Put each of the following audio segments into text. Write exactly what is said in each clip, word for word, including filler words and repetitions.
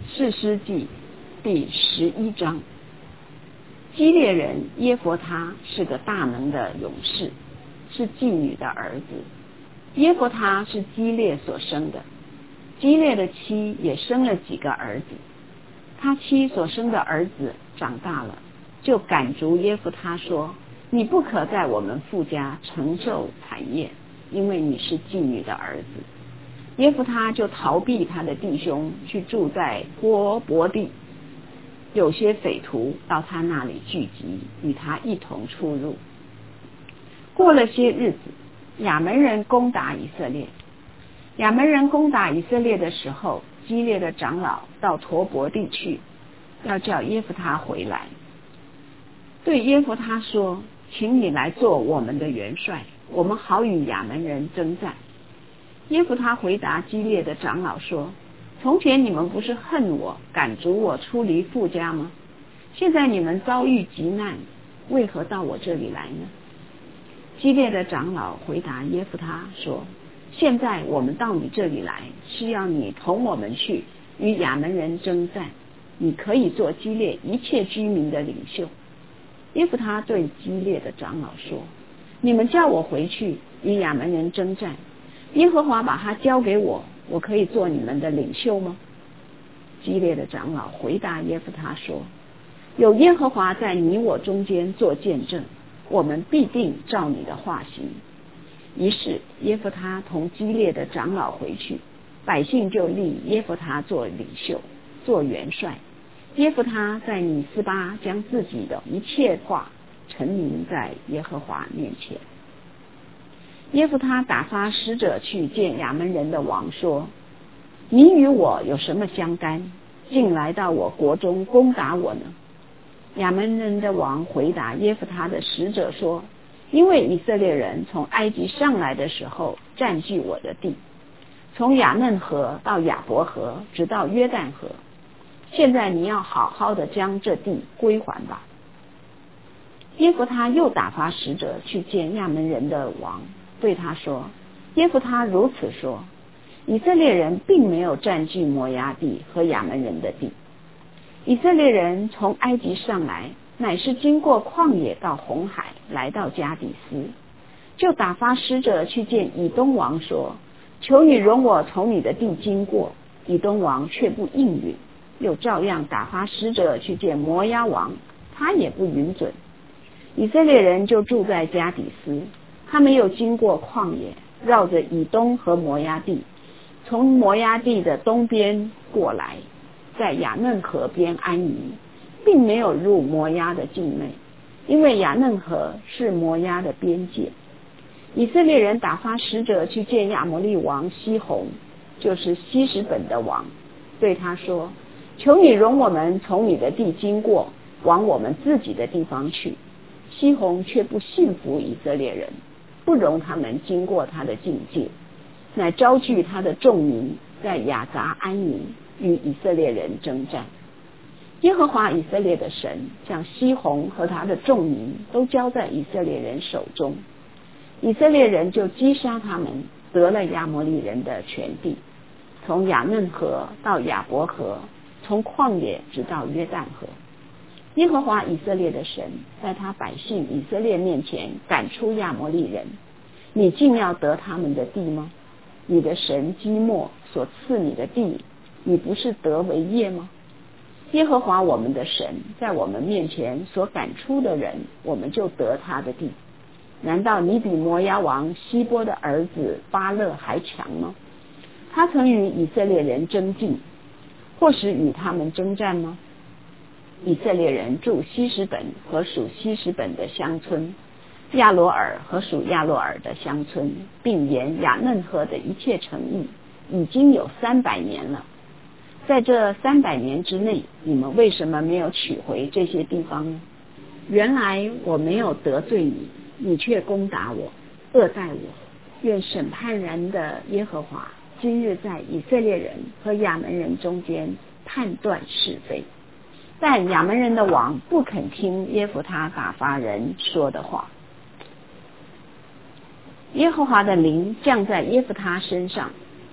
士师记第十一章。基列人耶弗他是个大能的勇士，是妓女的儿子。耶弗他是基列所生的，基列的妻也生了几个儿子。他妻所生的儿子长大了，就赶逐耶弗他说：你不可在我们父家承受产业，因为你是妓女的儿子。耶弗他就逃避他的弟兄，去住在波伯地。有些匪徒到他那里聚集，与他一同出入。过了些日子，亚门人攻打以色列。亚门人攻打以色列的时候，基列的长老到陀伯地去，要叫耶弗他回来，对耶弗他说：请你来做我们的元帅，我们好与亚门人征战。耶弗他回答基列的长老说：从前你们不是恨我，赶逐我出离父家吗？现在你们遭遇急难，为何到我这里来呢？基列的长老回答耶弗他说：现在我们到你这里来，是要你同我们去与亚门人征战，你可以做基列一切居民的领袖。耶弗他对基列的长老说：你们叫我回去与亚门人征战，耶和华把他交给我，我可以做你们的领袖吗？基列的长老回答耶弗他说：有耶和华在你我中间做见证，我们必定照你的话行。于是耶弗他同基列的长老回去，百姓就立耶弗他做领袖，做元帅。耶弗他在米斯巴将自己的一切话陈明在耶和华面前。耶弗他打发使者去见亚门人的王说：你与我有什么相干，竟来到我国中攻打我呢？亚门人的王回答耶弗他的使者说：因为以色列人从埃及上来的时候占据我的地，从亚嫩河到亚伯河，直到约旦河。现在你要好好的将这地归还吧。耶弗他又打发使者去见亚门人的王，对他说：耶弗他如此说，以色列人并没有占据摩押地和亚门人的地。以色列人从埃及上来，乃是经过旷野到红海，来到加底斯，就打发使者去见以东王说：求你容我从你的地经过。以东王却不应允，又照样打发使者去见摩押王，他也不允准。以色列人就住在加底斯，他们又经过旷野，绕着以东和摩押地，从摩押地的东边过来，在亚嫩河边安营，并没有入摩押的境内，因为亚嫩河是摩押的边界。以色列人打发使者去见亚摩利王西宏，就是西什本的王，对他说：求你容我们从你的地经过，往我们自己的地方去。西宏却不信服以色列人，不容他们经过他的境界，乃招聚他的众民，在亚杂安营，与以色列人征战。耶和华以色列的神将西宏和他的众民都交在以色列人手中，以色列人就击杀他们，得了亚摩利人的全地，从亚嫩河到亚伯河，从旷野直到约旦河。耶和华以色列的神在他百姓以色列面前赶出亚摩利人，你竟要得他们的地吗？你的神基莫所赐你的地，你不是得为业吗？耶和华我们的神在我们面前所赶出的人，我们就得他的地。难道你比摩押王希波的儿子巴勒还强吗？他曾与以色列人争竞，或是与他们征战吗？以色列人住西什本和属西什本的乡村，亚罗尔和属亚罗尔的乡村，并沿亚嫩河的一切城邑，已经有三百年了。在这三百年之内，你们为什么没有取回这些地方呢？原来我没有得罪你，你却攻打我，恶待我。愿审判人的耶和华今日在以色列人和亚门人中间判断是非。但亚门人的王不肯听耶弗他打发人说的话。耶和华的灵降在耶弗他身上，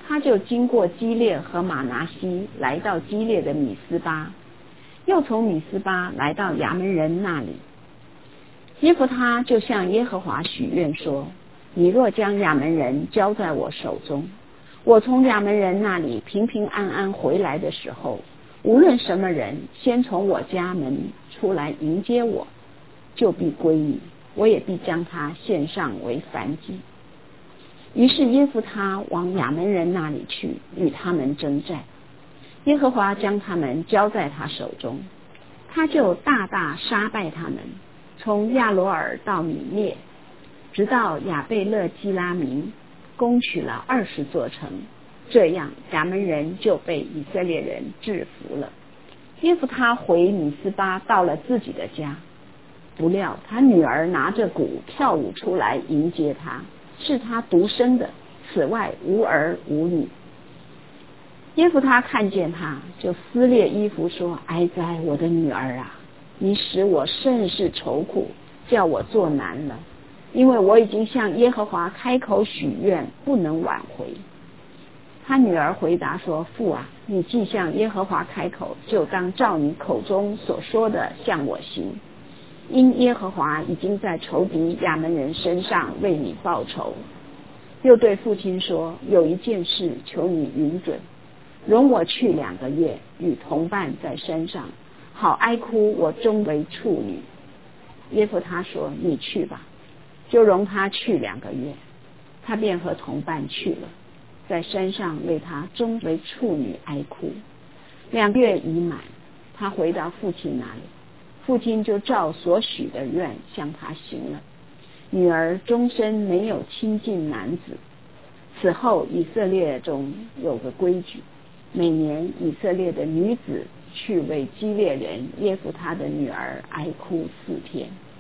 他就经过基列和马拿西，来到基列的米斯巴，又从米斯巴来到亚门人那里。耶弗他就向耶和华许愿说，你若将亚门人交在我手中，我从亚门人那里平平安安回来的时候，无论什么人先从我家门出来迎接我，就必归你，我也必将他献上为燔祭。于是耶弗他往亚门人那里去，与他们征战。耶和华将他们交在他手中，他就大大杀败他们，从亚罗尔到米列，直到亚贝勒基拉明，攻取了二十座城。这样亚门人就被以色列人制服了。耶弗他回米斯巴，到了自己的家，不料他女儿拿着鼓跳舞出来迎接他，是他独生的，此外无儿无女。耶弗他看见他，就撕裂衣服说，哀哉我的女儿啊，你使我甚是愁苦，叫我作难了，因为我已经向耶和华开口许愿，不能挽回。他女儿回答说，父啊，你既向耶和华开口，就当照你口中所说的向我行，因耶和华已经在仇敌亚门人身上为你报仇。又对父亲说，有一件事求你允准，容我去两个月，与同伴在山上，好哀哭我终为处女。耶弗他说，你去吧，就容他去两个月。他便和同伴去了，在山上为他终为处女哀哭。两个月已满，他回到父亲那里，父亲就照所许的愿向他行了。女儿终身没有亲近男子。此后以色列中有个规矩，每年以色列的女子去为基列人耶弗他的女儿哀哭四天。